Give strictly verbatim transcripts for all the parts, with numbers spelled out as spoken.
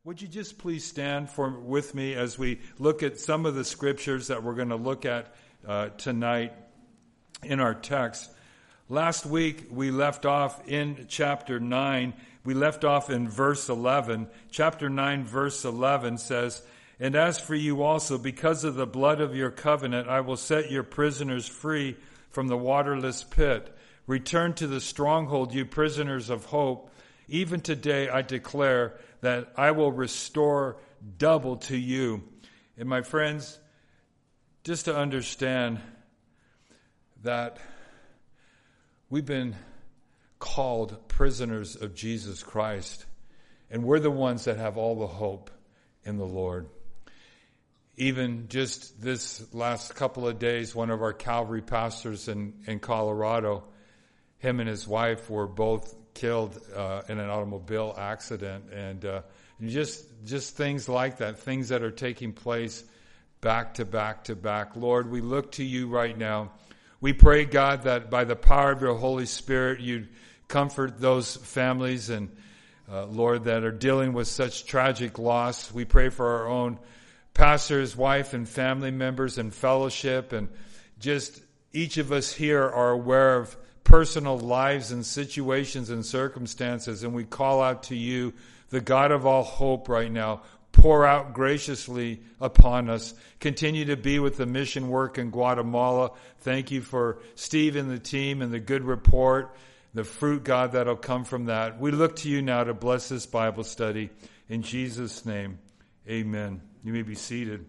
Would you just please stand for with me as we look at some of the scriptures that we're going to look at uh, tonight in our text. Last week we left off in chapter nine. We left off in verse eleven. Chapter nine, verse eleven says, "And as for you also, because of the blood of your covenant, I will set your prisoners free from the waterless pit. Return to the stronghold, you prisoners of hope. Even today I declare that I will restore double to you." And my friends, just to understand that we've been called prisoners of Jesus Christ, and we're the ones that have all the hope in the Lord. Even just this last couple of days, one of our Calvary pastors in, in Colorado, him and his wife were both killed uh, in an automobile accident, and uh, just just things like that, things that are taking place back to back to back. Lord, we look to you right now. We pray, God, that by the power of your Holy Spirit, you'd comfort those families and, uh, Lord, that are dealing with such tragic loss. We pray for our own pastor's wife and family members and fellowship, and just each of us here are aware of personal lives and situations and circumstances, and we call out to you, the God of all hope, right now. Pour out graciously upon us. Continue to be with the mission work in Guatemala. Thank you for Steve and the team and the good report, the fruit, God, that'll come from that. We look to you now to bless this Bible study. In Jesus' name, amen. You may be seated.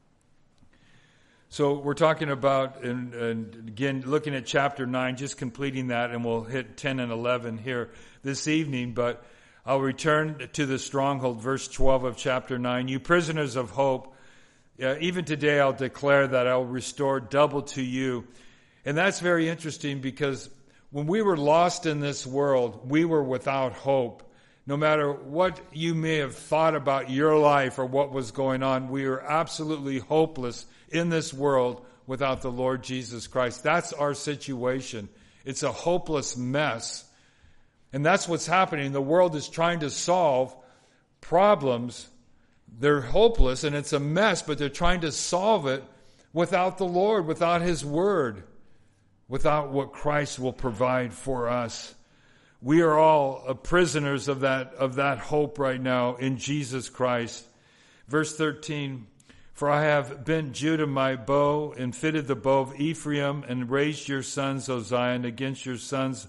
So we're talking about, and, and again, looking at chapter nine, just completing that, and we'll hit ten and eleven here this evening. But I'll return to the stronghold, verse twelve of chapter nine. You prisoners of hope, uh, even today I'll declare that I'll restore double to you. And that's very interesting, because when we were lost in this world, we were without hope. No matter what you may have thought about your life or what was going on, we were absolutely hopeless in this world without the Lord Jesus Christ. That's our situation. It's a hopeless mess. And that's what's happening. The world is trying to solve problems. They're hopeless and it's a mess, but they're trying to solve it without the Lord, without His Word, without what Christ will provide for us. We are all prisoners of that, of that hope right now in Jesus Christ. Verse thirteen, "For I have bent Judah my bow and fitted the bow of Ephraim and raised your sons, O Zion, against your sons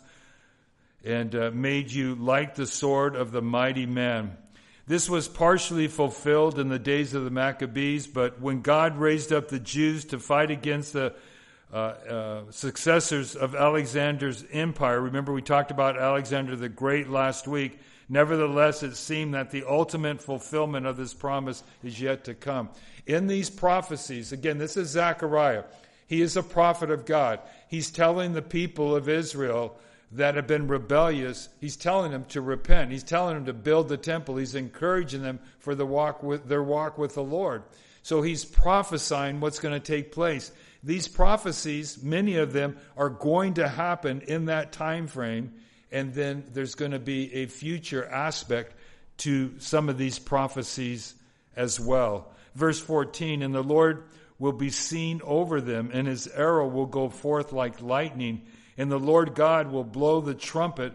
and uh, made you like the sword of the mighty man." This was partially fulfilled in the days of the Maccabees, but when God raised up the Jews to fight against the uh, uh, successors of Alexander's empire, remember we talked about Alexander the Great last week, nevertheless it seemed that the ultimate fulfillment of this promise is yet to come. In these prophecies, again, this is Zechariah. He is a prophet of God. He's telling the people of Israel that have been rebellious, he's telling them to repent. He's telling them to build the temple. He's encouraging them for the walk with their walk with the Lord. So he's prophesying what's going to take place. These prophecies, many of them, are going to happen in that time frame, and then there's going to be a future aspect to some of these prophecies as well. Verse fourteen, "And the Lord will be seen over them, and his arrow will go forth like lightning. And the Lord God will blow the trumpet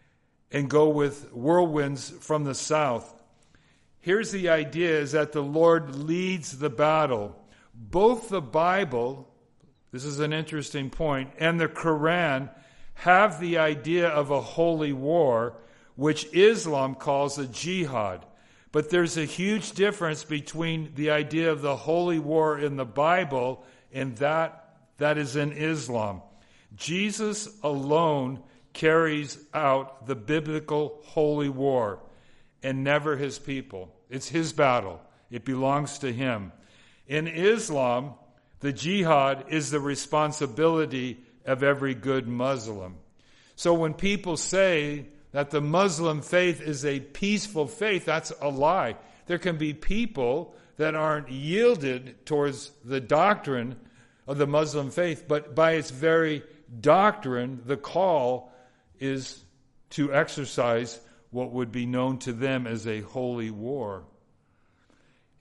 and go with whirlwinds from the south." Here's the idea, is that the Lord leads the battle. Both the Bible, this is an interesting point, and the Quran have the idea of a holy war, which Islam calls a jihad. But there's a huge difference between the idea of the holy war in the Bible and that that is in Islam. Jesus alone carries out the biblical holy war, and never his people. It's his battle. It belongs to him. In Islam, the jihad is the responsibility of every good Muslim. So when people say that the Muslim faith is a peaceful faith, that's a lie. There can be people that aren't yielded towards the doctrine of the Muslim faith, but by its very doctrine, the call is to exercise what would be known to them as a holy war.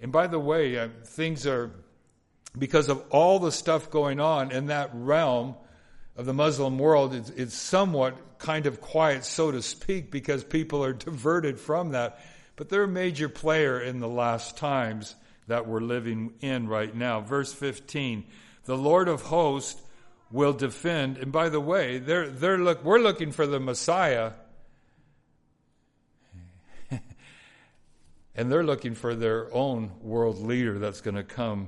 And by the way, uh, things are, because of all the stuff going on in that realm of the Muslim world, it's, it's somewhat kind of quiet, so to speak, because people are diverted from that. But they're a major player in the last times that we're living in right now. Verse fifteen, the Lord of hosts will defend. And by the way, they're, they're look, we're looking for the Messiah. And they're looking for their own world leader that's going to come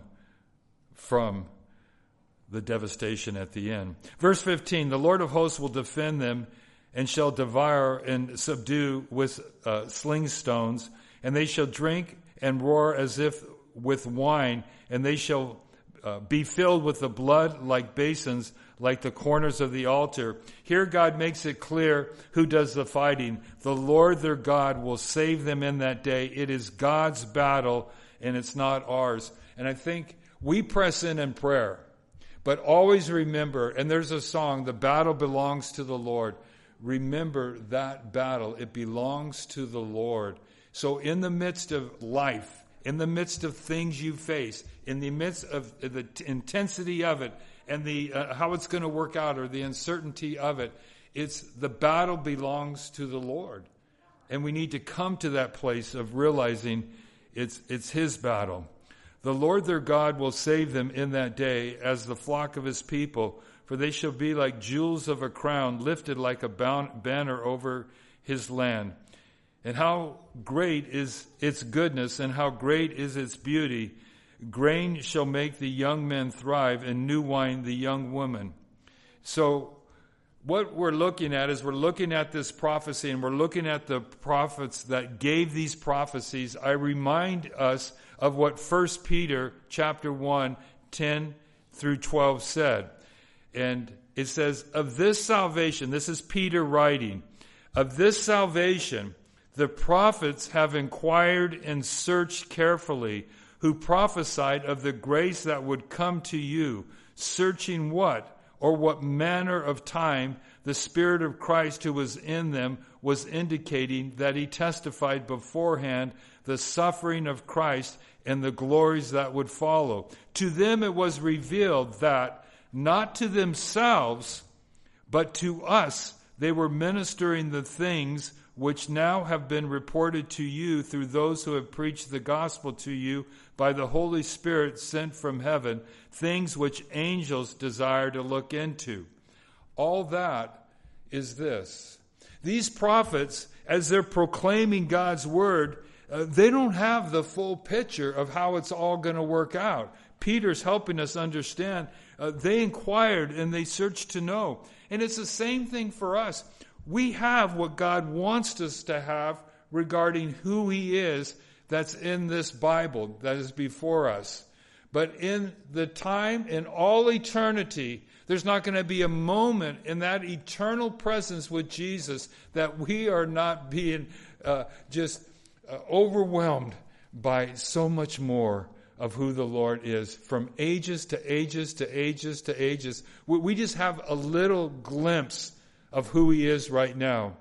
from the devastation at the end. Verse fifteen, the Lord of hosts will defend them and shall devour and subdue with uh, sling stones, and they shall drink and roar as if with wine, and they shall uh, be filled with the blood like basins, like the corners of the altar. Here God makes it clear who does the fighting. The Lord their God will save them in that day. It is God's battle, and it's not ours. And I think we press in in prayer, but always remember, and there's a song, the battle belongs to the Lord. Remember that battle. It belongs to the Lord. So in the midst of life, in the midst of things you face, in the midst of the intensity of it, and the uh, how it's going to work out, or the uncertainty of it, it's the battle belongs to the Lord. And we need to come to that place of realizing it's it's His battle. The Lord their God will save them in that day as the flock of His people, for they shall be like jewels of a crown, lifted like a banner over His land. And how great is its goodness, and how great is its beauty. Grain shall make the young men thrive, and new wine the young woman. So what we're looking at is we're looking at this prophecy, and we're looking at the prophets that gave these prophecies. I remind us of what First Peter chapter one, ten through twelve said. And it says, of this salvation, this is Peter writing, of this salvation the prophets have inquired and searched carefully, who prophesied of the grace that would come to you, searching what, or what manner of time the Spirit of Christ who was in them was indicating that He testified beforehand the suffering of Christ and the glories that would follow. To them it was revealed that, not to themselves, but to us, they were ministering the things which now have been reported to you through those who have preached the gospel to you by the Holy Spirit sent from heaven, things which angels desire to look into. All that is this. These prophets, as they're proclaiming God's word, uh, they don't have the full picture of how it's all going to work out. Peter's helping us understand. Uh, they inquired and they searched to know. And it's the same thing for us. We have what God wants us to have regarding who He is that's in this Bible that is before us. But in the time, in all eternity, there's not going to be a moment in that eternal presence with Jesus that we are not being uh, just uh, overwhelmed by so much more of who the Lord is. From ages to ages to ages to ages. We, we just have a little glimpse of who He is right now.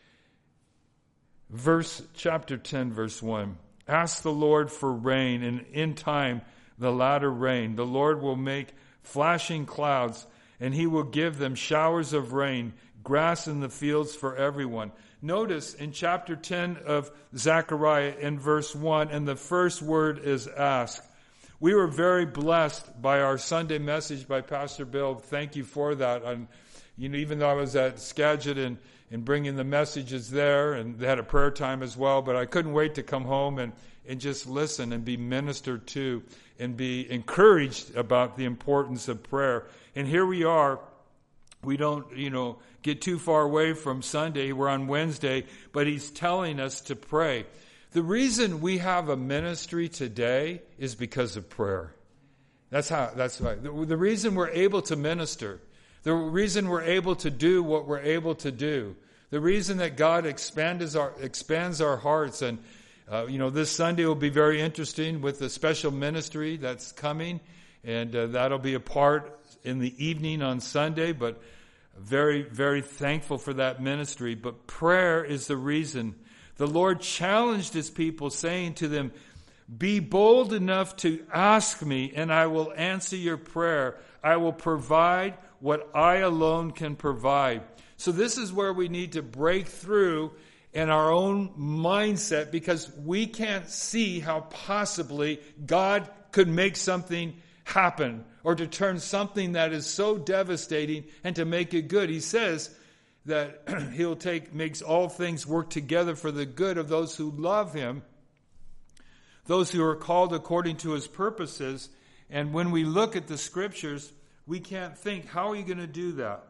Verse chapter ten, verse one. Ask the Lord for rain, and in time the latter rain. The Lord will make flashing clouds, and He will give them showers of rain, grass in the fields for everyone. Notice in chapter ten of Zechariah in verse one, and the first word is ask. We were very blessed by our Sunday message by Pastor Bill. Thank you for that. And you know, even though I was at Skagit and, and bringing the messages there, and they had a prayer time as well, but I couldn't wait to come home and, and just listen and be ministered to and be encouraged about the importance of prayer. And here we are. We don't, you know, get too far away from Sunday. We're on Wednesday, but he's telling us to pray. The reason we have a ministry today is because of prayer. That's how, that's right. The, the reason we're able to minister, the reason we're able to do what we're able to do, the reason that God expands our, expands our hearts. And, uh, you know, this Sunday will be very interesting with the special ministry that's coming. And uh, that'll be a part in the evening on Sunday. But very, very thankful for that ministry. But prayer is the reason. The Lord challenged His people, saying to them, Be bold enough to ask me, and I will answer your prayer. I will provide what I alone can provide. So this is where we need to break through in our own mindset, because we can't see how possibly God could make something happen or to turn something that is so devastating and to make it good. He says that he'll take, makes all things work together for the good of those who love him, those who are called according to his purposes. And when we look at the scriptures, we can't think, how are you going to do that?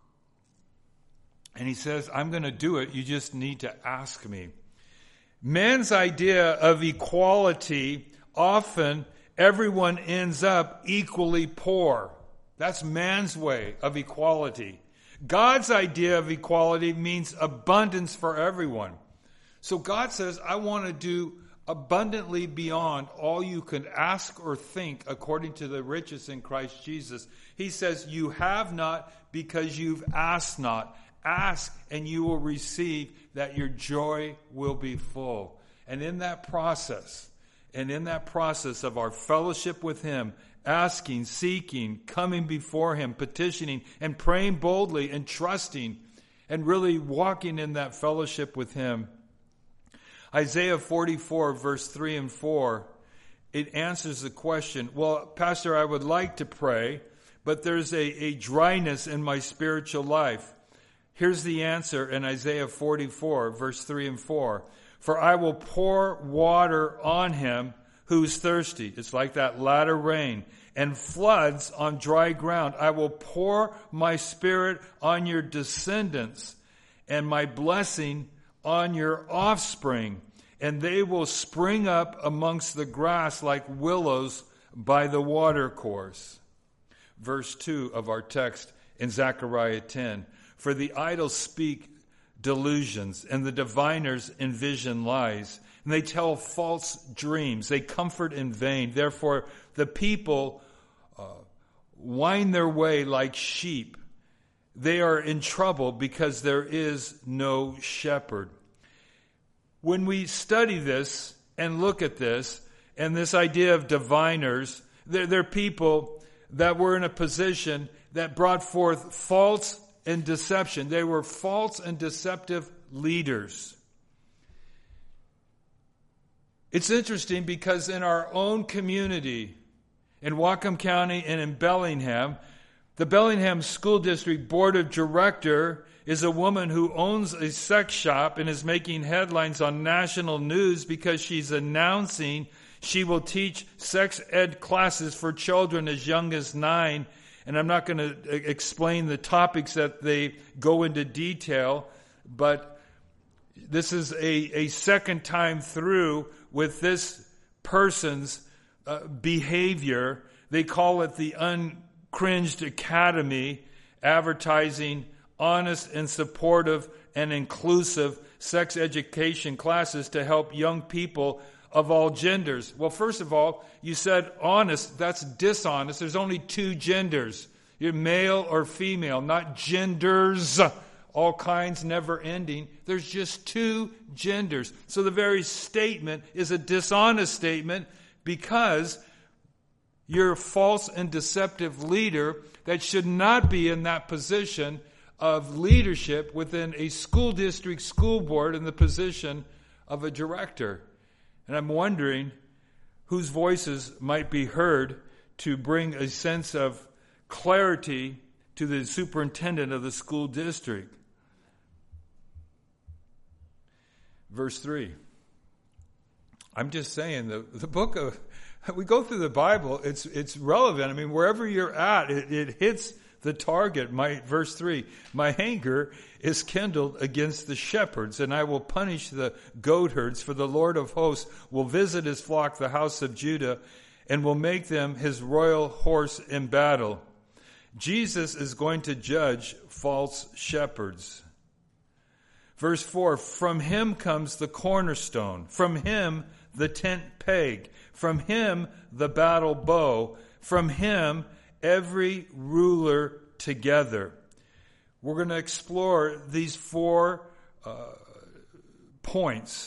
And he says, I'm going to do it. You just need to ask me. Man's idea of equality, often everyone ends up equally poor. That's man's way of equality. God's idea of equality means abundance for everyone. So God says, I want to do abundantly beyond all you could ask or think according to the riches in Christ Jesus. He says, you have not because you've asked not. Ask and you will receive, that your joy will be full. And in that process, and in that process of our fellowship with him, asking, seeking, coming before him, petitioning, and praying boldly and trusting, and really walking in that fellowship with him. Isaiah forty-four, verse three and four, it answers the question, well, Pastor, I would like to pray, but there's a, a dryness in my spiritual life. Here's the answer in Isaiah forty-four, verse three and four. For I will pour water on him who's thirsty. It's like that latter rain. And floods on dry ground. I will pour my spirit on your descendants and my blessing on your offspring. And they will spring up amongst the grass like willows by the watercourse. Verse two of our text in Zechariah ten. For the idols speak delusions, and the diviners envision lies. And they tell false dreams. They comfort in vain. Therefore, the people uh, wind their way like sheep. They are in trouble because there is no shepherd. When we study this and look at this, and this idea of diviners, they're, they're people that were in a position that brought forth false and deception. They were false and deceptive leaders. It's interesting because in our own community, in Whatcom County and in Bellingham, the Bellingham School District Board of Director is a woman who owns a sex shop and is making headlines on national news because she's announcing she will teach sex ed classes for children as young as nine. And I'm not going to explain the topics that they go into detail, but this is a, a second time through with this person's uh, behavior. They call it the Uncringed Academy, advertising honest and supportive and inclusive sex education classes to help young people of all genders. Well, first of all, you said honest. That's dishonest. There's only two genders. You're male or female, not genders, all kinds, never ending. There's just two genders. So the very statement is a dishonest statement because you're a false and deceptive leader that should not be in that position of leadership within a school district, school board, in the position of a director. And I'm wondering whose voices might be heard to bring a sense of clarity to the superintendent of the school district. Verse three. I'm just saying, the, the book of, we go through the Bible, it's it's relevant. I mean, wherever you're at, it, it hits the target. My verse three, my anger is kindled against the shepherds, and I will punish the goatherds, for the Lord of hosts will visit his flock, the house of Judah, and will make them his royal horse in battle. Jesus is going to judge false shepherds. Verse four, from him comes the cornerstone, from him the tent peg, from him the battle bow, from him every ruler together. We're going to explore these four uh, points.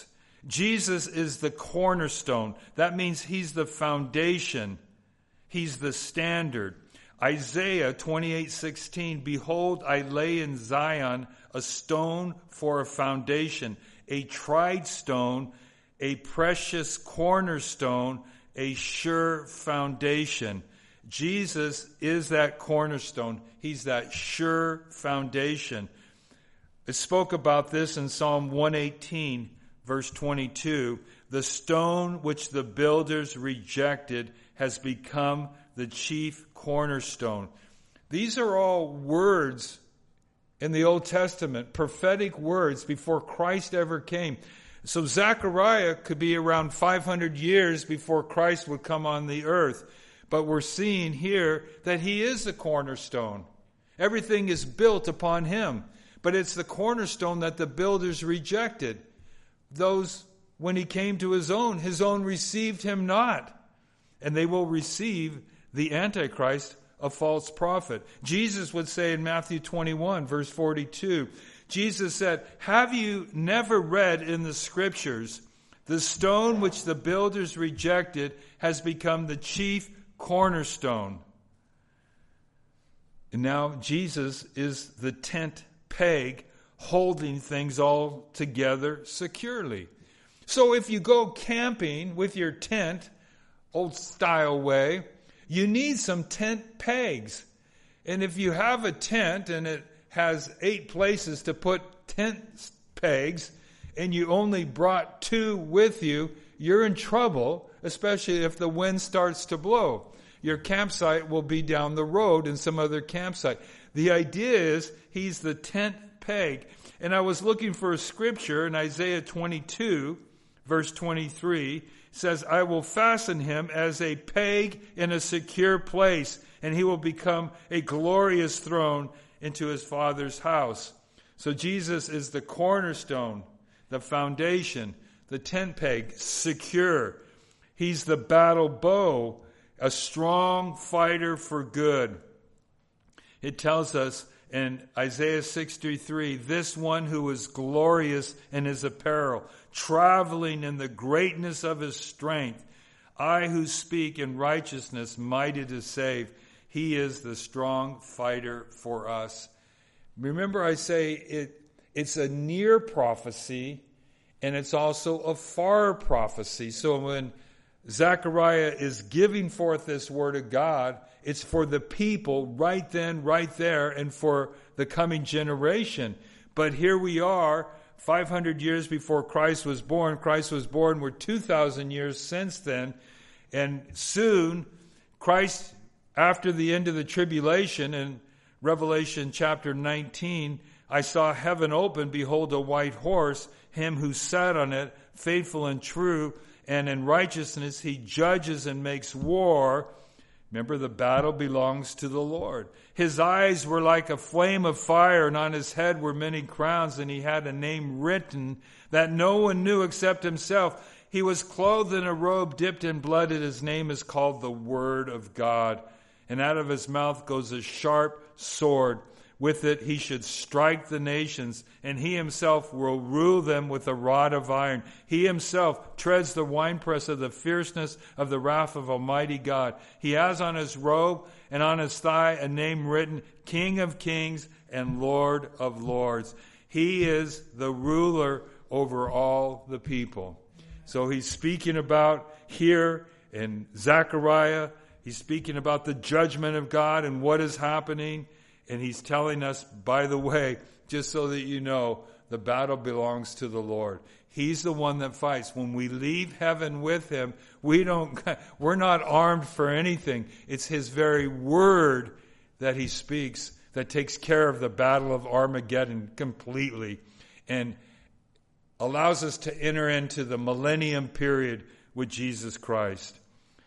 Jesus is the cornerstone. That means he's the foundation. He's the standard. Isaiah twenty-eight sixteen, behold, I lay in Zion a stone for a foundation, a tried stone, a precious cornerstone, a sure foundation. Jesus is that cornerstone. He's that sure foundation. It spoke about this in Psalm one eighteen, verse twenty-two. The stone which the builders rejected has become the chief cornerstone. These are all words in the Old Testament, prophetic words before Christ ever came. So Zechariah could be around five hundred years before Christ would come on the earth. But we're seeing here that he is the cornerstone. Everything is built upon him. But it's the cornerstone that the builders rejected. Those, when he came to his own, his own received him not. And they will receive the Antichrist, a false prophet. Jesus would say in Matthew twenty-one, verse forty-two, Jesus said, have you never read in the scriptures, the stone which the builders rejected has become the chief cornerstone? And now Jesus is the tent peg holding things all together securely. So if you go camping with your tent, old style way, you need some tent pegs. And if you have a tent and it has eight places to put tent pegs and you only brought two with you, you're in trouble, especially if the wind starts to blow. Your campsite will be down the road in some other campsite. The idea is he's the tent peg. And I was looking for a scripture in Isaiah twenty-two, verse twenty-three. Says, I will fasten him as a peg in a secure place, and he will become a glorious throne into his Father's house. So Jesus is the cornerstone, the foundation, the tent peg, secure. He's the battle bow, a strong fighter for good. It tells us in Isaiah sixty-three, this one who is glorious in his apparel, traveling in the greatness of his strength, I who speak in righteousness, mighty to save, he is the strong fighter for us. Remember, I say it, it's a near prophecy and it's also a far prophecy. So when Zechariah is giving forth this word of God, it's for the people right then, right there, and for the coming generation. But here we are, five hundred years before Christ was born. Christ was born, we're two thousand years since then. And soon, Christ, after the end of the tribulation, in Revelation chapter nineteen, I saw heaven open, behold a white horse, him who sat on it, faithful and true, and in righteousness he judges and makes war. Remember, the battle belongs to the Lord. His eyes were like a flame of fire, and on his head were many crowns, and he had a name written that no one knew except himself. He was clothed in a robe dipped in blood, and his name is called the Word of God. And out of his mouth goes a sharp sword. With it he should strike the nations, and he himself will rule them with a rod of iron. He himself treads the winepress of the fierceness of the wrath of Almighty God. He has on his robe and on his thigh a name written, King of Kings and Lord of Lords. He is the ruler over all the people. So he's speaking about here in Zechariah, he's speaking about the judgment of God and what is happening. And he's telling us, by the way, just so that you know, the battle belongs to the Lord. He's the one that fights. When we leave heaven with him, we don't, we're not armed for anything. It's his very word that he speaks that takes care of the battle of Armageddon completely and allows us to enter into the millennium period with Jesus Christ.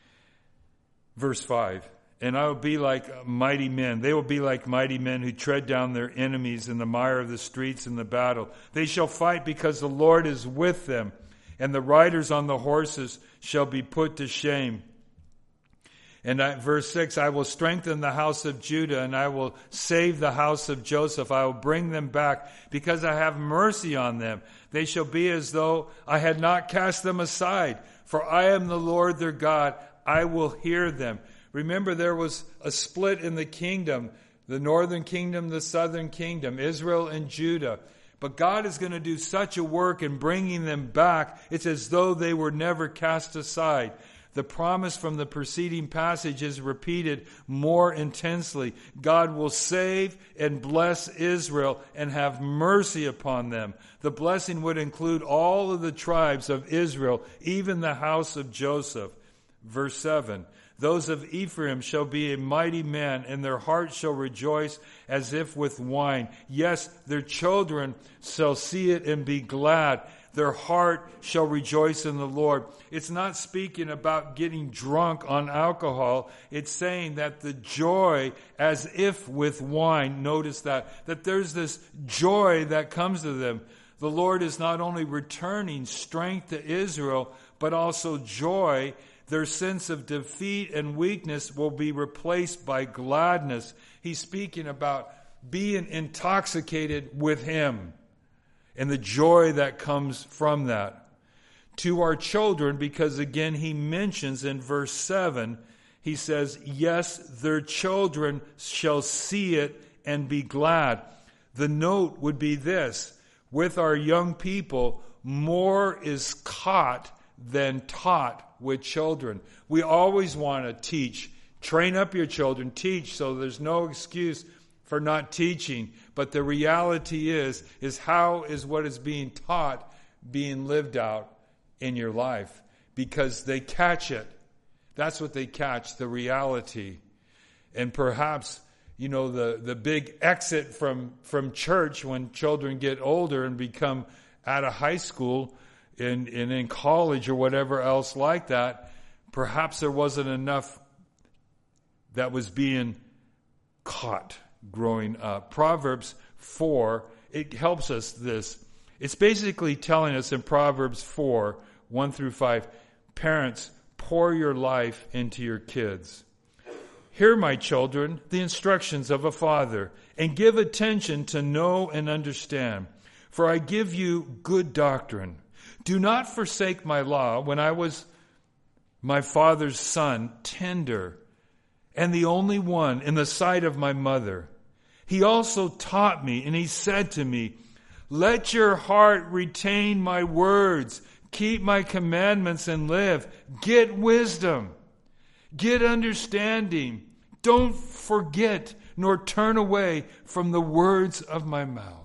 Verse five. And I will be like mighty men. They will be like mighty men who tread down their enemies in the mire of the streets in the battle. They shall fight because the Lord is with them, and the riders on the horses shall be put to shame. And I, verse six, I will strengthen the house of Judah, and I will save the house of Joseph. I will bring them back, because I have mercy on them. They shall be as though I had not cast them aside. For I am the Lord their God. I will hear them. Remember, there was a split in the kingdom, the northern kingdom, the southern kingdom, Israel and Judah. But God is going to do such a work in bringing them back. It's as though they were never cast aside. The promise from the preceding passage is repeated more intensely. God will save and bless Israel and have mercy upon them. The blessing would include all of the tribes of Israel, even the house of Joseph. Verse seven, those of Ephraim shall be a mighty man, and their heart shall rejoice as if with wine. Yes, their children shall see it and be glad. Their heart shall rejoice in the Lord. It's not speaking about getting drunk on alcohol. It's saying that the joy as if with wine, notice that, that there's this joy that comes to them. The Lord is not only returning strength to Israel, but also joy. Their sense of defeat and weakness will be replaced by gladness. He's speaking about being intoxicated with Him and the joy that comes from that. To our children, because again he mentions in verse seven, he says, yes, their children shall see it and be glad. The note would be this: with our young people, more is caught than taught with children. We always want to teach. Train up your children, teach, so there's no excuse for not teaching. But the reality is, is how is what is being taught being lived out in your life? Because they catch it. That's what they catch, the reality. And perhaps, you know, the, the big exit from, from church when children get older and become out of high school and, and in college or whatever else like that, perhaps there wasn't enough that was being caught growing up. Proverbs four, it helps us this. It's basically telling us in Proverbs four, one through five, parents, pour your life into your kids. Hear, my children, the instructions of a father, and give attention to know and understand. For I give you good doctrine. Do not forsake my law. When I was my father's son, tender, and the only one in the sight of my mother, he also taught me, and he said to me, let your heart retain my words. Keep my commandments and live. Get wisdom. Get understanding. Don't forget nor turn away from the words of my mouth.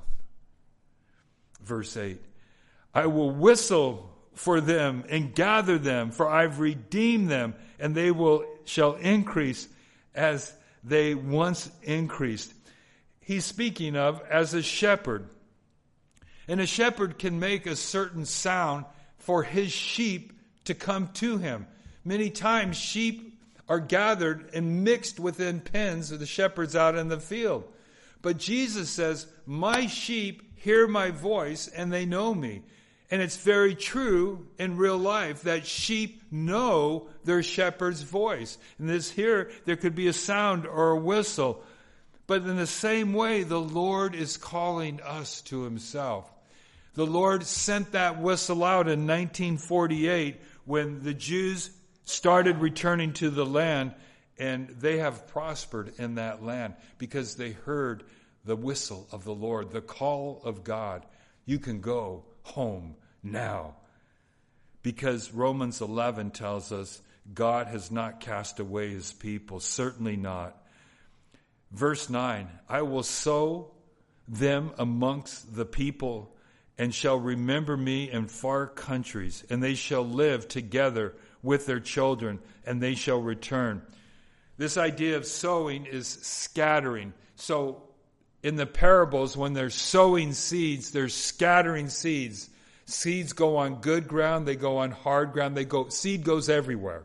Verse eight, I will whistle for them and gather them, for I've redeemed them, and they will shall increase as they once increased. He's speaking of as a shepherd. And a shepherd can make a certain sound for his sheep to come to him. Many times sheep are gathered and mixed within pens of the shepherds out in the field. But Jesus says, my sheep hear my voice and they know me. And it's very true in real life that sheep know their shepherd's voice. And this here, there could be a sound or a whistle. But in the same way, the Lord is calling us to himself. The Lord sent that whistle out in nineteen forty-eight when the Jews started returning to the land, and they have prospered in that land because they heard the whistle of the Lord, the call of God. You can go home now. Because Romans eleven tells us God has not cast away his people, certainly not. Verse nine, I will sow them amongst the people and shall remember me in far countries, and they shall live together with their children, and they shall return. This idea of sowing is scattering. So in the parables, when they're sowing seeds, they're scattering seeds. Seeds go on good ground, they go on hard ground, they go seed goes everywhere.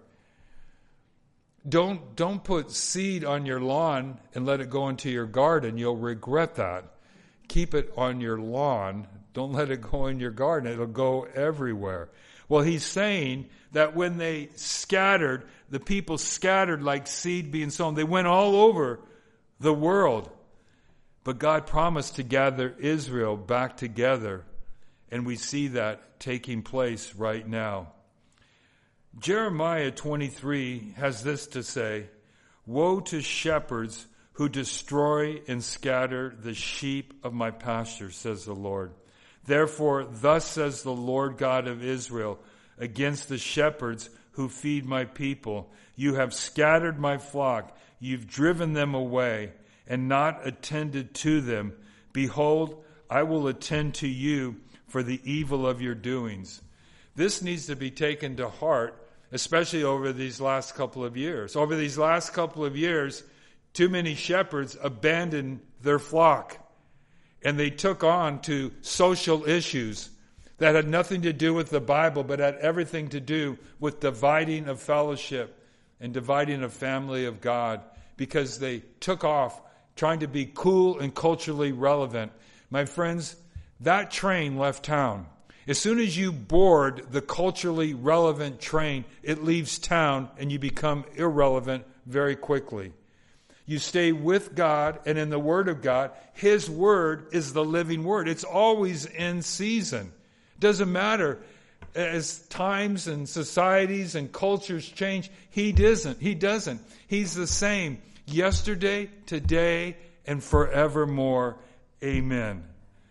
Don't don't put seed on your lawn and let it go into your garden. You'll regret that. Keep it on your lawn. Don't let it go in your garden. It'll go everywhere. Well, he's saying that when they scattered, the people scattered like seed being sown. They went all over the world. But God promised to gather Israel back together. And we see that taking place right now. Jeremiah twenty-three has this to say, "Woe to shepherds who destroy and scatter the sheep of my pasture, says the Lord. Therefore, thus says the Lord God of Israel, against the shepherds who feed my people. You have scattered my flock. You've driven them away and not attended to them. Behold, I will attend to you for the evil of your doings." This needs to be taken to heart, especially over these last couple of years. Over these last couple of years, too many shepherds abandoned their flock, and they took on to social issues that had nothing to do with the Bible, but had everything to do with dividing of fellowship and dividing of family of God, because they took off trying to be cool and culturally relevant. My friends, that train left town. As soon as you board the culturally relevant train, it leaves town and you become irrelevant very quickly. You stay with God and in the Word of God. His Word is the living Word. It's always in season. It doesn't matter as times and societies and cultures change. He doesn't. He doesn't. He's the same yesterday, today, and forevermore. Amen.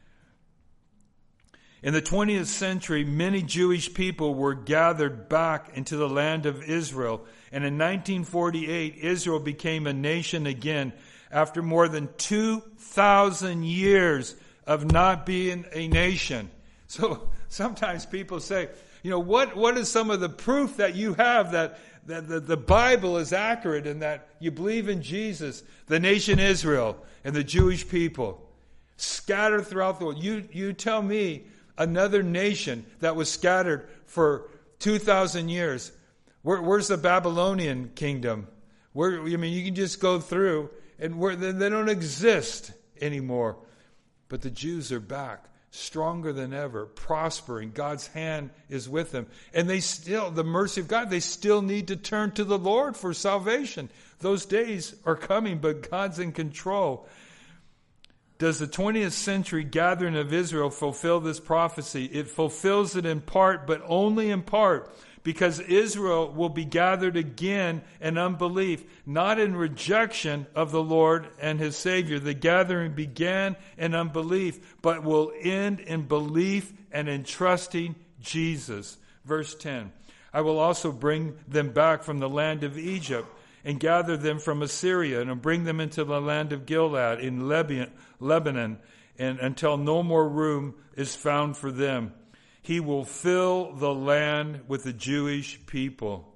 In the twentieth century, many Jewish people were gathered back into the land of Israel. And in nineteen forty-eight, Israel became a nation again after more than two thousand years of not being a nation. So sometimes people say, you know, what, what is some of the proof that you have that, that the, the Bible is accurate and that you believe in Jesus? The nation Israel and the Jewish people scattered throughout the world. You, you tell me another nation that was scattered for two thousand years. Where, where's the Babylonian kingdom? Where, I mean, you can just go through and where they, they don't exist anymore. But the Jews are back, stronger than ever, prospering. God's hand is with them. And they still, the mercy of God, they still need to turn to the Lord for salvation. Those days are coming, but God's in control. Does the twentieth century gathering of Israel fulfill this prophecy? It fulfills it in part, but only in part, because Israel will be gathered again in unbelief, not in rejection of the Lord and his Savior. The gathering began in unbelief, but will end in belief and in trusting Jesus. Verse ten, "I will also bring them back from the land of Egypt and gather them from Assyria and bring them into the land of Gilead in Lebanon, Lebanon, and until no more room is found for them. He will fill the land with the Jewish people."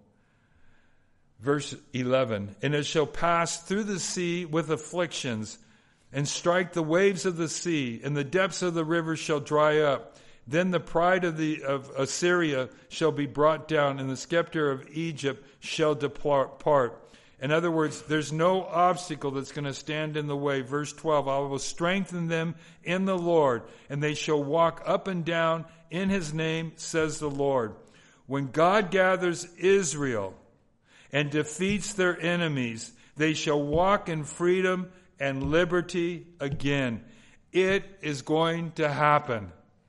Verse eleven, "And it shall pass through the sea with afflictions and strike the waves of the sea, and the depths of the river shall dry up. Then the pride of the of Assyria shall be brought down, and the scepter of Egypt shall depart." In other words, there's no obstacle that's going to stand in the way. Verse twelve, "I will strengthen them in the Lord, and they shall walk up and down in his name, says the Lord." When God gathers Israel and defeats their enemies, they shall walk in freedom and liberty again. It is going to happen.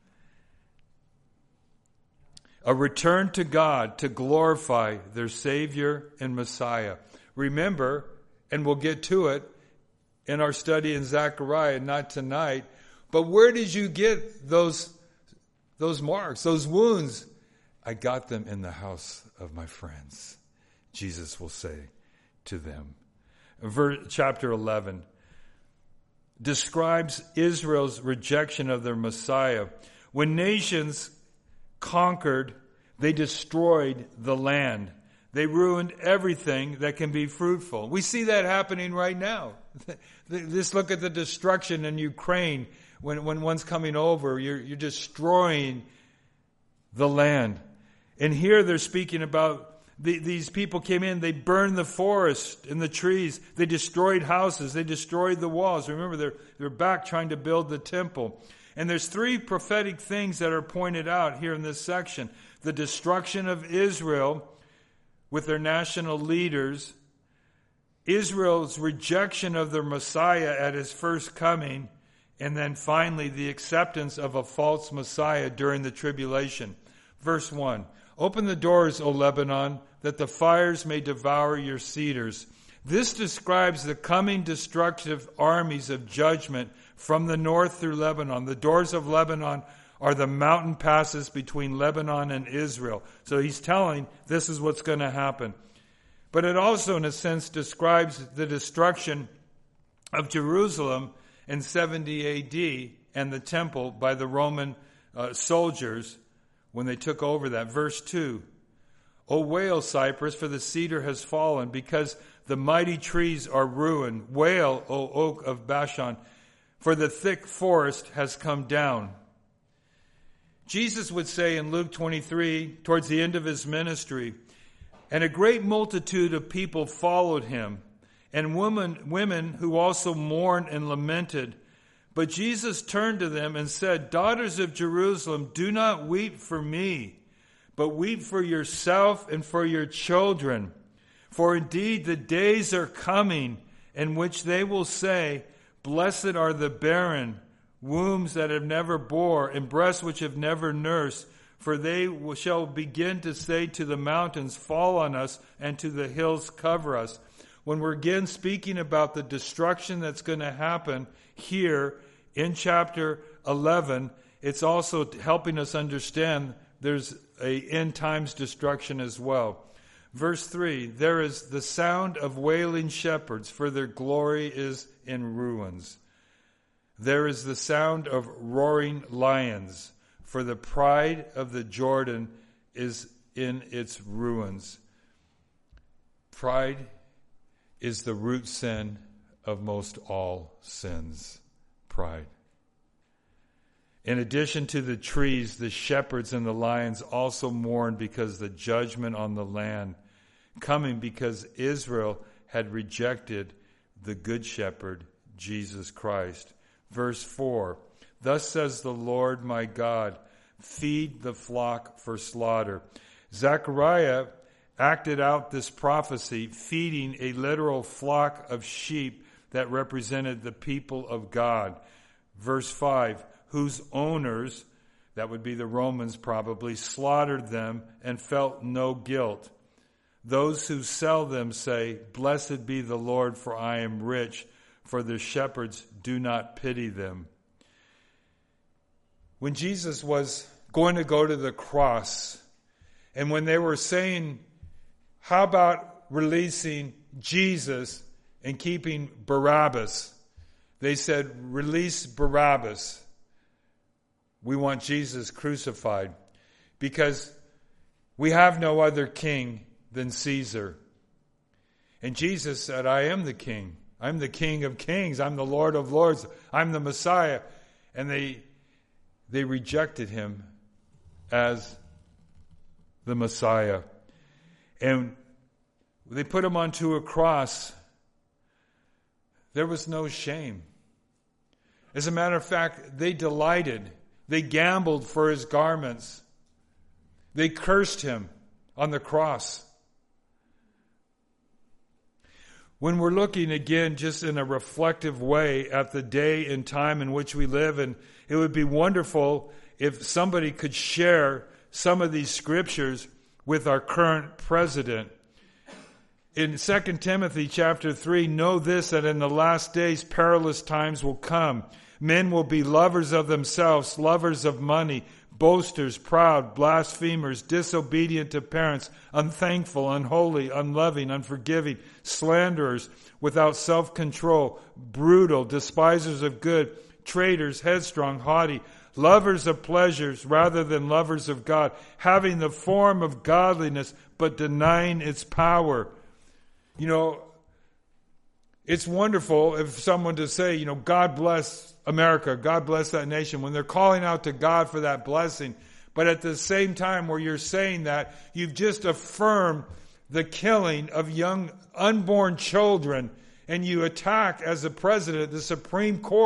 A return to God to glorify their Savior and Messiah. Remember, and we'll get to it in our study in Zechariah, not tonight, but where did you get those, those marks, those wounds? "I got them in the house of my friends," Jesus will say to them. Verse, chapter eleven describes Israel's rejection of their Messiah. When nations conquered, they destroyed the land. They ruined everything that can be fruitful. We see that happening right now. Just look at the destruction in Ukraine. When, when one's coming over, you're, you're destroying the land. And here they're speaking about the, these people came in, they burned the forest and the trees. They destroyed houses. They destroyed the walls. Remember, they're, they're back trying to build the temple. And there's three prophetic things that are pointed out here in this section. the destruction of Israel with their national leaders, Israel's rejection of their Messiah at his first coming, and then finally the acceptance of a false Messiah during the tribulation. Verse one, open the doors, O Lebanon, that the fires may devour your cedars. This describes the coming destructive armies of judgment from the north through Lebanon. The doors of Lebanon are the mountain passes between Lebanon and Israel. So he's telling this is what's going to happen. But it also, in a sense, describes the destruction of Jerusalem in seventy A D and the temple by the Roman uh, soldiers when they took over that. Verse two, O wail, Cyprus, for the cedar has fallen, because the mighty trees are ruined. Wail, O oak of Bashan, for the thick forest has come down. Jesus would say in Luke twenty-three, towards the end of his ministry, and a great multitude of people followed him, and women, women who also mourned and lamented. But Jesus turned to them and said, Daughters of Jerusalem, do not weep for me, but weep for yourself and for your children. For indeed the days are coming in which they will say, Blessed are the barren, wombs that have never bore, and breasts which have never nursed. For they shall begin to say to the mountains, Fall on us, and to the hills, cover us. When we're again speaking about the destruction that's going to happen here in chapter eleven, it's also helping us understand there's a end times destruction as well. Verse three, there is the sound of wailing shepherds, for their glory is in ruins. There is the sound of roaring lions, for the pride of the Jordan is in its ruins. Pride is the root sin of most all sins. Pride. In addition to the trees, the shepherds and the lions also mourn because the judgment on the land coming because Israel had rejected the good shepherd, Jesus Christ. Verse four, Thus says the Lord my God, feed the flock for slaughter. Zechariah acted out this prophecy, feeding a literal flock of sheep that represented the people of God. Verse five, whose owners, that would be the Romans probably, slaughtered them and felt no guilt. Those who sell them say, Blessed be the Lord, for I am rich, for the shepherds do not pity them. When Jesus was going to go to the cross, and when they were saying, how about releasing Jesus and keeping Barabbas? They said, release Barabbas. We want Jesus crucified because we have no other king than Caesar. And Jesus said, I am the king. I'm the King of kings. I'm the Lord of lords. I'm the Messiah. And they they rejected him as the Messiah. And they put him onto a cross. There was no shame. As a matter of fact, they delighted. They gambled for his garments. They cursed him on the cross. When we're looking again just in a reflective way at the day and time in which we live, and it would be wonderful if somebody could share some of these scriptures with our current president. In Second Timothy chapter three, know this, that in the last days perilous times will come. Men will be lovers of themselves, lovers of money, boasters, proud, blasphemers, disobedient to parents, unthankful, unholy, unloving, unforgiving, slanderers, without self-control, brutal, despisers of good, traitors, headstrong, haughty, lovers of pleasures rather than lovers of God, having the form of godliness but denying its power. You know, it's wonderful if someone to say, you know, God bless America, God bless that nation, when they're calling out to God for that blessing. But at the same time where you're saying that, you've just affirmed the killing of young unborn children, and you attack as the president the Supreme Court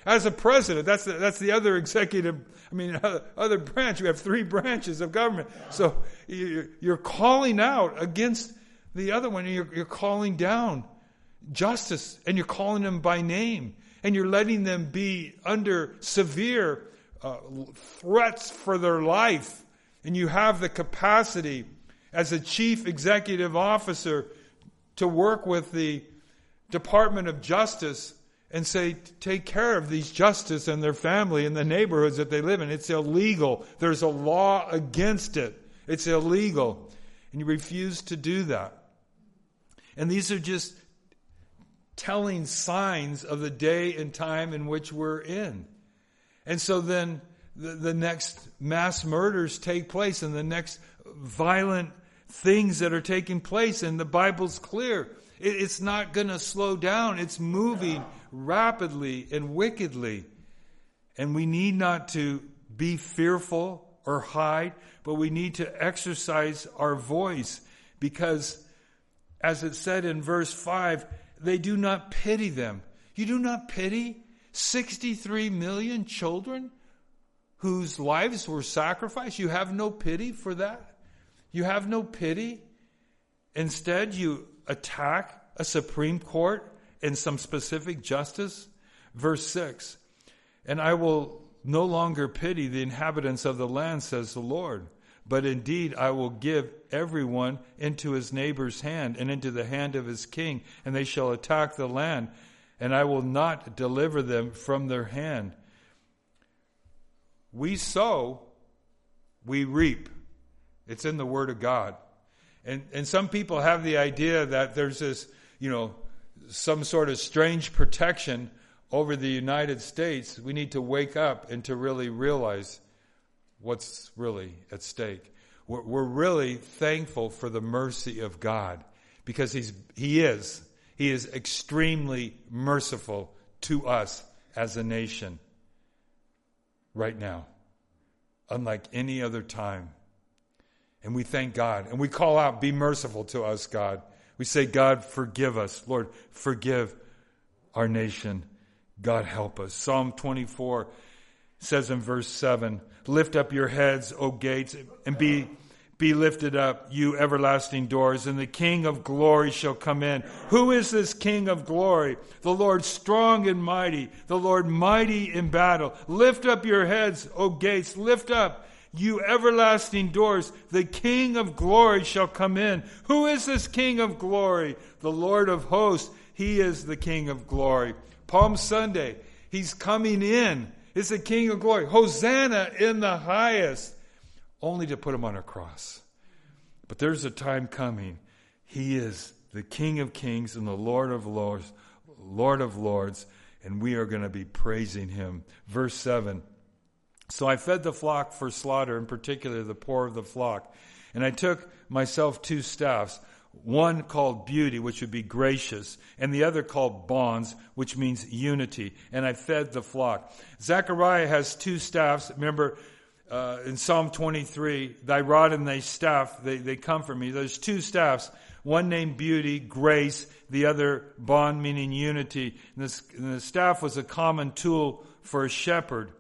As a president, that's the, that's the other executive, I mean, other branch. We have three branches of government. So you're calling out against the other one. You're, you're calling down justice, and you're calling them by name, and you're letting them be under severe uh, threats for their life. And you have the capacity as a chief executive officer to work with the Department of Justice and say, take care of these justice and their family and the neighborhoods that they live in. It's illegal. There's a law against it. It's illegal. And you refuse to do that. And these are just telling signs of the day and time in which we're in. And so then the, the next mass murders take place, and the next violent things that are taking place, and the Bible's clear. It, it's not going to slow down. It's moving rapidly and wickedly. And we need not to be fearful or hide, but we need to exercise our voice, because as it said in verse five, they do not pity them. You do not pity sixty-three million children whose lives were sacrificed? You have no pity for that? You have no pity? Instead, you attack a Supreme Court and some specific justice? Verse six, and I will no longer pity the inhabitants of the land, says the Lord, but indeed I will give everyone into his neighbor's hand and into the hand of his king, and they shall attack the land, and I will not deliver them from their hand. We sow, we reap. It's in the Word of God. And and some people have the idea that there's this, you know, some sort of strange protection over the United States. We need to wake up and to really realize what's really at stake. We're, we're really thankful for the mercy of God, because he's he is he is extremely merciful to us as a nation right now, unlike any other time. And we thank God. And we call out, be merciful to us, God. We say, God, forgive us. Lord, forgive our nation. God, help us. Psalm twenty-four says in verse seven, lift up your heads, O gates, and be, be lifted up, you everlasting doors, and the King of glory shall come in. Who is this King of glory? The Lord strong and mighty, the Lord mighty in battle. Lift up your heads, O gates, lift up, you everlasting doors, the King of glory shall come in. Who is this King of glory? The Lord of hosts. He is the King of glory. Palm Sunday, he's coming in. It's the King of glory. Hosanna in the highest. Only to put him on a cross. But there's a time coming. He is the King of kings and the Lord of lords, Lord of lords, and we are going to be praising him. Verse seven. So I fed the flock for slaughter, in particular the poor of the flock. And I took myself two staffs, one called beauty, which would be gracious, and the other called bonds, which means unity. And I fed the flock. Zechariah has two staffs. Remember, uh, in Psalm twenty-three, thy rod and thy staff, they, they comfort me. There's two staffs, one named beauty, grace, the other bond, meaning unity. And, this, and the staff was a common tool for a shepherd.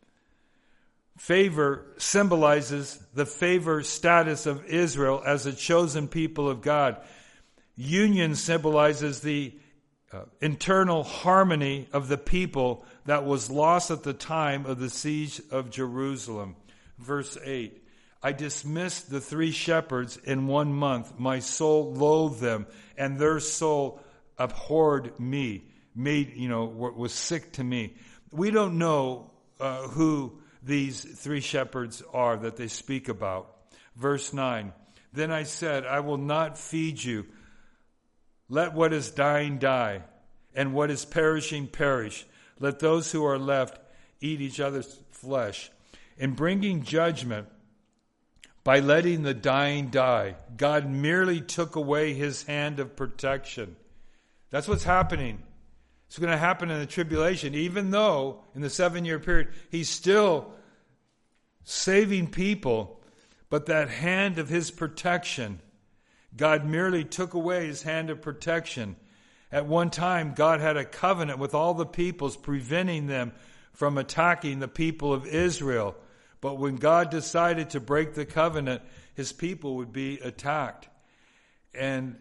Favor symbolizes the favor status of Israel as a chosen people of God. Union symbolizes the uh, internal harmony of the people that was lost at the time of the siege of Jerusalem. Verse eight, I dismissed the three shepherds in one month. My soul loathed them, and their soul abhorred me, made, you know, was sick to me. We don't know uh, who these three shepherds are that they speak about. Verse nine, then I said, I will not feed you. Let what is dying die, and what is perishing perish. Let those who are left eat each other's flesh. In bringing judgment, by letting the dying die, God merely took away his hand of protection. That's what's happening. It's going to happen in the tribulation, even though in the seven-year period, he's still saving people. But that hand of his protection, God merely took away his hand of protection. At one time, God had a covenant with all the peoples, preventing them from attacking the people of Israel. But when God decided to break the covenant, his people would be attacked. And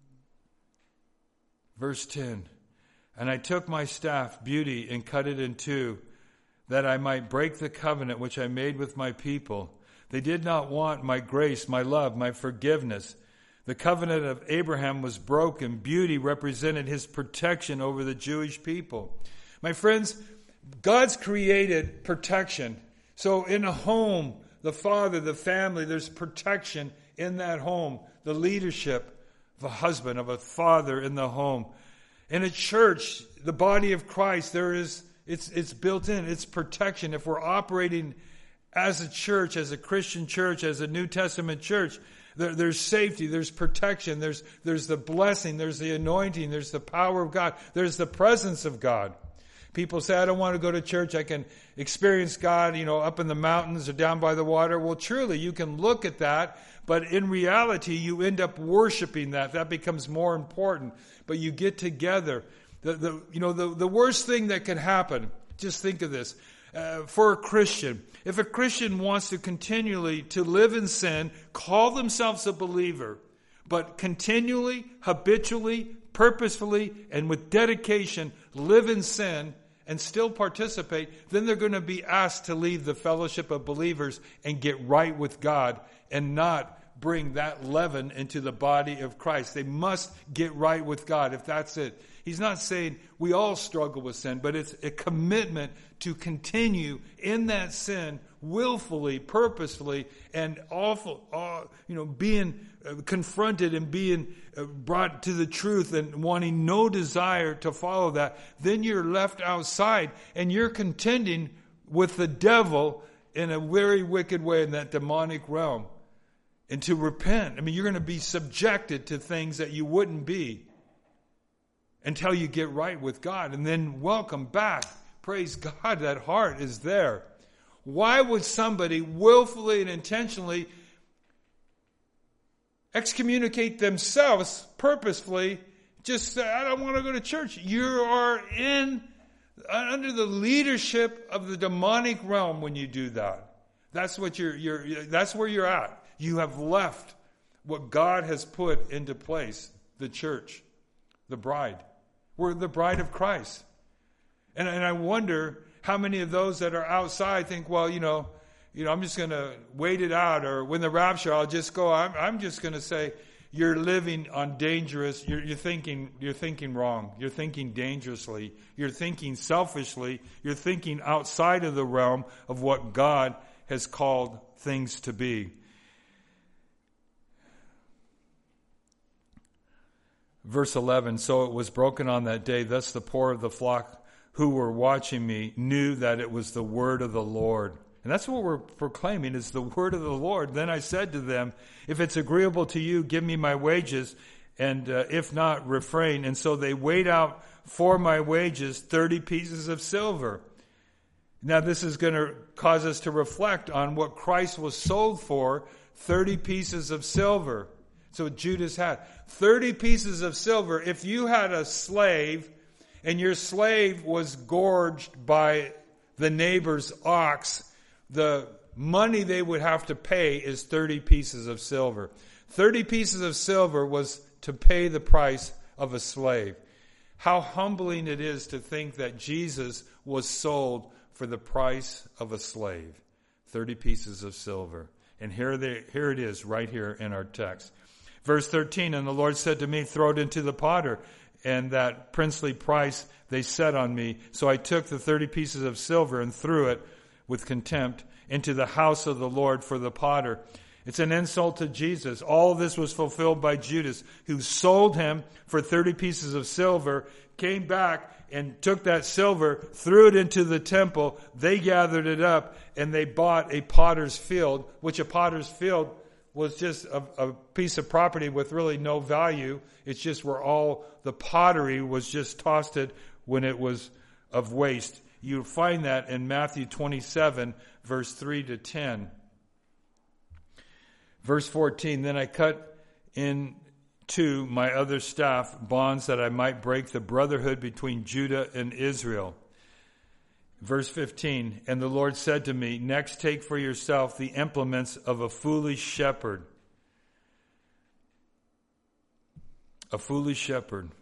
verse ten, and I took my staff, beauty, and cut it in two, that I might break the covenant which I made with my people. They did not want my grace, my love, my forgiveness. The covenant of Abraham was broken. Beauty represented his protection over the Jewish people. My friends, God's created protection. So in a home, the father, the family, there's protection in that home. The leadership of a husband, of a father in the home. In a church, the body of Christ, there is, it's, it's built in, it's protection. If we're operating as a church, as a Christian church, as a New Testament church, there, there's safety, there's protection, there's, there's the blessing, there's the anointing, there's the power of God, there's the presence of God. People say, I don't want to go to church. I can experience God, you know, up in the mountains or down by the water. Well, truly, you can look at that, but in reality, you end up worshiping that. That becomes more important. But you get together. The, the, you know, the, the worst thing that could happen, just think of this, uh, for a Christian. If a Christian wants to continually to live in sin, call themselves a believer, but continually, habitually, purposefully, and with dedication, live in sin and still participate, then they're going to be asked to leave the fellowship of believers and get right with God and not bring that leaven into the body of Christ. They must get right with God if that's it. He's not saying we all struggle with sin, but it's a commitment to continue in that sin willfully, purposefully, and awful, uh, you know, being uh, confronted and being uh, brought to the truth and wanting no desire to follow that. Then you're left outside and you're contending with the devil in a very wicked way in that demonic realm. And to repent, I mean, you're going to be subjected to things that you wouldn't be until you get right with God. And then welcome back. Praise God, that heart is there. Why would somebody willfully and intentionally excommunicate themselves purposefully, just say, I don't want to go to church? You are in under the leadership of the demonic realm when you do that. That's what you're, you're that's where you're at. You have left what God has put into place, the church, the bride. We're the bride of Christ. And, and I wonder how many of those that are outside think, well, you know, you know, I'm just going to wait it out, or when the rapture, I'll just go. I'm, I'm just going to say, you're living on dangerous. You're, you're thinking, you're thinking wrong. You're thinking dangerously. You're thinking selfishly. You're thinking outside of the realm of what God has called things to be. Verse eleven, so it was broken on that day. Thus the poor of the flock who were watching me knew that it was the word of the Lord. And that's what we're proclaiming, is the word of the Lord. Then I said to them, if it's agreeable to you, give me my wages, and uh, if not, refrain. And so they weighed out for my wages thirty pieces of silver. Now this is going to cause us to reflect on what Christ was sold for, thirty pieces of silver. So Judas had thirty pieces of silver. If you had a slave and your slave was gorged by the neighbor's ox, the money they would have to pay is thirty pieces of silver. thirty pieces of silver was to pay the price of a slave. How humbling it is to think that Jesus was sold for the price of a slave. thirty pieces of silver. And here, they, here it is right here in our text. Verse thirteen, and the Lord said to me, throw it into the potter, and that princely price they set on me. So I took the thirty pieces of silver and threw it with contempt into the house of the Lord for the potter. It's an insult to Jesus. All this was fulfilled by Judas, who sold him for thirty pieces of silver, came back and took that silver, threw it into the temple. They gathered it up, and they bought a potter's field, which a potter's field was just a, a piece of property with really no value. It's just where all the pottery was just tossed it when it was of waste. You find that in Matthew twenty-seven, verse three to ten. Verse fourteen, then I cut in too my other staff, bonds that I might break the brotherhood between Judah and Israel. Verse fifteen, and the Lord said to me, next take for yourself the implements of a foolish shepherd. A foolish shepherd.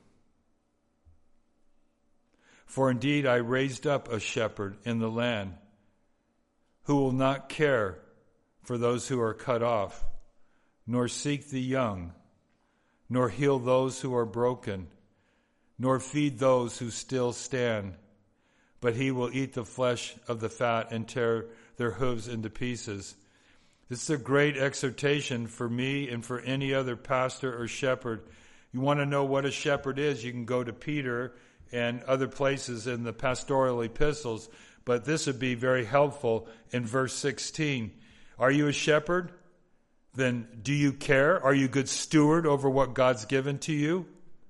For indeed I raised up a shepherd in the land who will not care for those who are cut off, nor seek the young, nor heal those who are broken, nor feed those who still stand. But he will eat the flesh of the fat and tear their hooves into pieces. This is a great exhortation for me and for any other pastor or shepherd. You want to know what a shepherd is, you can go to Peter and other places in the pastoral epistles, but this would be very helpful in verse sixteen. Are you a shepherd? Then do you care? Are you a good steward over what God's given to you?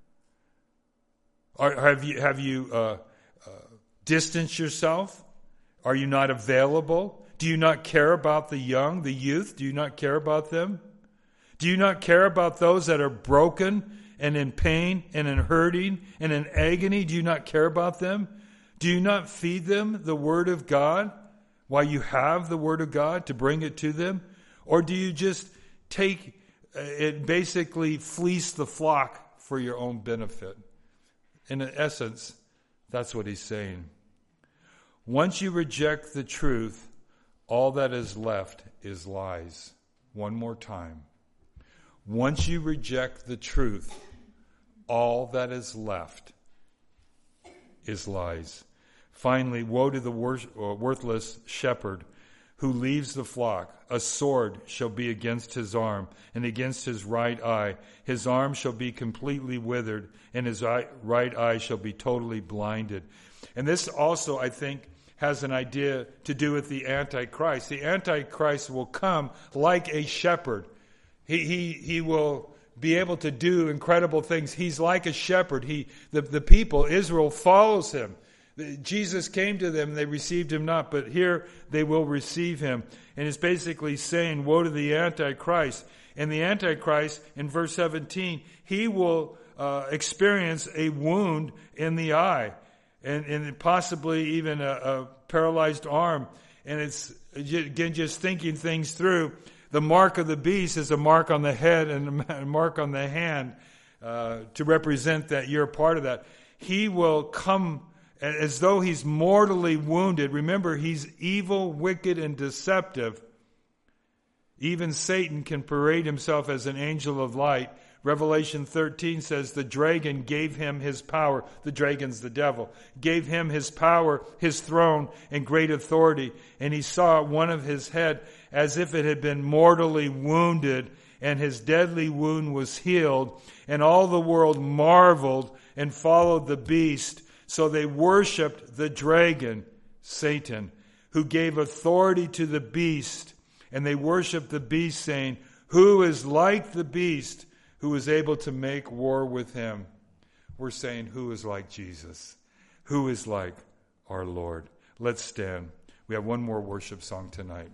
Or have you, have you uh, uh, distanced yourself? Are you not available? Do you not care about the young, the youth? Do you not care about them? Do you not care about those that are broken and in pain and in hurting and in agony? Do you not care about them? Do you not feed them the Word of God while you have the Word of God to bring it to them? Or do you just take it, basically fleece the flock for your own benefit? In essence, that's what he's saying. Once you reject the truth, all that is left is lies. One more time. Once you reject the truth, all that is left is lies. Finally, woe to the worthless shepherd who leaves the flock. A sword shall be against his arm, and against his right eye. His arm shall be completely withered, and his eye, right eye shall be totally blinded. And this also, I think, has an idea to do with the Antichrist. The Antichrist will come like a shepherd. He he he will be able to do incredible things. He's like a shepherd. He the, the people, Israel, follows him. Jesus came to them, they received him not, but here they will receive him. And it's basically saying, woe to the Antichrist. And the Antichrist, in verse seventeen, he will uh, experience a wound in the eye, and, and possibly even a, a paralyzed arm. And it's, again, just thinking things through. The mark of the beast is a mark on the head and a mark on the hand uh, to represent that you're a part of that. He will come as though he's mortally wounded. Remember, he's evil, wicked, and deceptive. Even Satan can parade himself as an angel of light. Revelation thirteen says the dragon gave him his power. The dragon's the devil. Gave him his power, his throne, and great authority. And he saw one of his head as if it had been mortally wounded, and his deadly wound was healed. And all the world marveled and followed the beast. So they worshipped the dragon, Satan, who gave authority to the beast. And they worshipped the beast, saying, who is like the beast, who is able to make war with him? We're saying, who is like Jesus? Who is like our Lord? Let's stand. We have one more worship song tonight.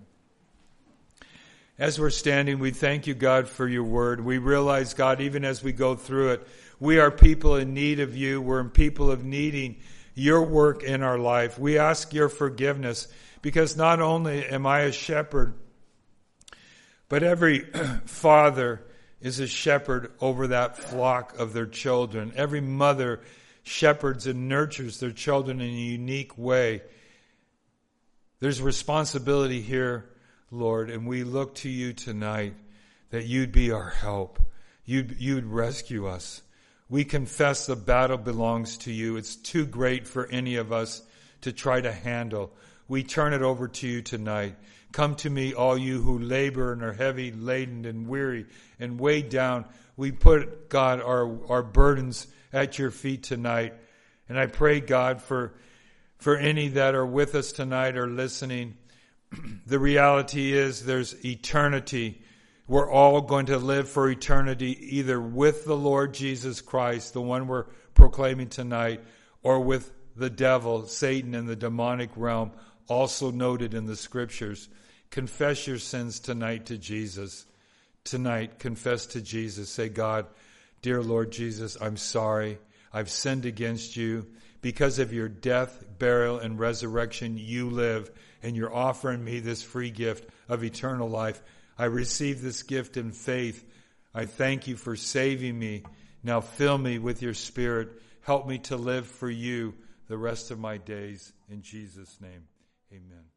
As we're standing, we thank you, God, for your word. We realize, God, even as we go through it, we are people in need of you. We're people of needing your work in our life. We ask your forgiveness, because not only am I a shepherd, but every father is a shepherd over that flock of their children. Every mother shepherds and nurtures their children in a unique way. There's responsibility here, Lord, and we look to you tonight that you'd be our help. You'd, you'd rescue us. We confess the battle belongs to you. It's too great for any of us to try to handle. We turn it over to you tonight. Come to me, all you who labor and are heavy laden and weary and weighed down. We put, God, our, our burdens at your feet tonight. And I pray, God, for, for any that are with us tonight or listening, the reality is there's eternity. We're all going to live for eternity, either with the Lord Jesus Christ, the one we're proclaiming tonight, or with the devil, Satan, in the demonic realm, also noted in the scriptures. Confess your sins tonight to Jesus. Tonight, confess to Jesus. Say, God, Dear Lord Jesus, I'm sorry. I've sinned against you. Because of your death, burial, and resurrection, you live, and you're offering me this free gift of eternal life. I receive this gift in faith. I thank you for saving me. Now fill me with your Spirit. Help me to live for you the rest of my days. In Jesus' name, amen.